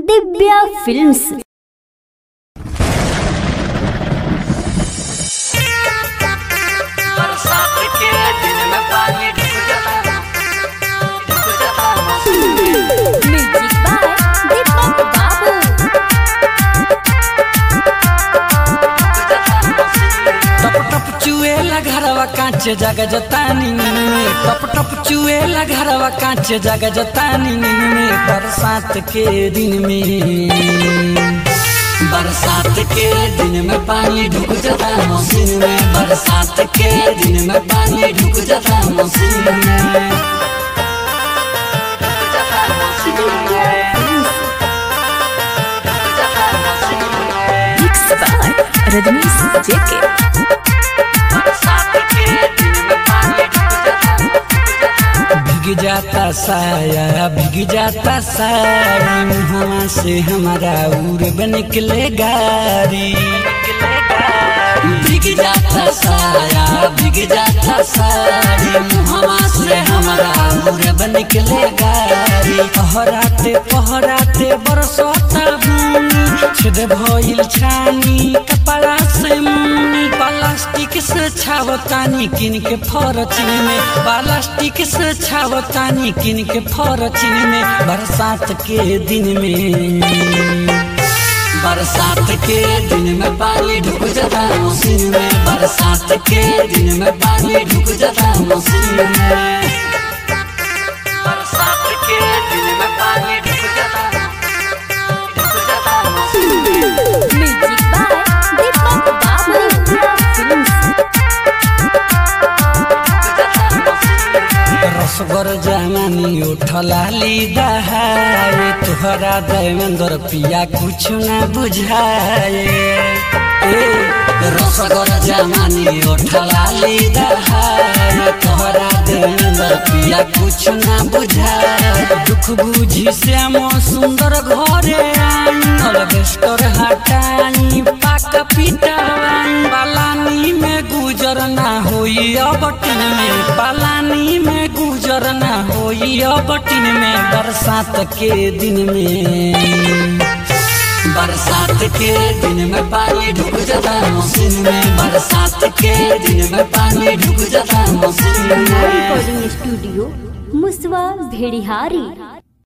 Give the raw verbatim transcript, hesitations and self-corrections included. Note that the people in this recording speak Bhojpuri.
दिव्या फिल्म्स। बरसात के दिन में पानी ढुक जाता, ढुक जाता म्यूजिक बाय दीपक बाबू। टप टप चुएला घरवा कांच जग जतानी में, टप टप चुएला घरवा कांच जग जतानी में। बरसात के दिन में, बरसात के दिन में पानी ढुक जाता मशीन में, बरसात के दिन में पानी ढुक जाता मशीन में, ढुक जाता मशीन में, ढुक जाता मशीन में। मिक्स बाय रजनीश जेके। बरसात के दिन में पानी ढुक जाता, भीग जाता साया, भीग जाता साड़ी, मुहवा से हमारा उड़ निकले गारी। भीग जाता साया, भीग जाता साड़ी, मुहवा से हमारा उड़ निकले गारी। पहराते पहराते बरसता बुनी, छेद भइल छानी कपड़ा से मुनी। प्लास्टिक से छावतानी किन के फरचिन में, प्लास्टिक से छावतानी किन के फरचिन में। बरसात के दिन में, बरसात के दिन में पानी ढुक जाता मशीन में, बरसात के दिन में पानी ढुक जाता मशीन में, बरसात के दिन में पानी ढुक जाता, ढुक जाता मशीन में। म्यूजिक बाय दीपक बाबू। रसगर जमानी उठलाली दहाए, तुहरा देवेंद्र पिया कुछ न बुझाए। रसगर जमानी उठलाली दहाए, तुहरा देवेंद्र पिया कुछ न बुझाए। दुख बुझी श्याम सुंदर घरे आई, अलबेस्टर हटाई पाक पिटाई। पालानी में गुजर ना होई अबटिन में, पालानी में गुजर ना होई अबटिन में। बरसात के दिन में, बरसात के दिन में पानी ढुक जाता मशीन में, बरसात के दिन में पानी ढुक जाता मशीन में। रिकॉर्डिंग स्टूडियो मुसवा भेड़िहारी।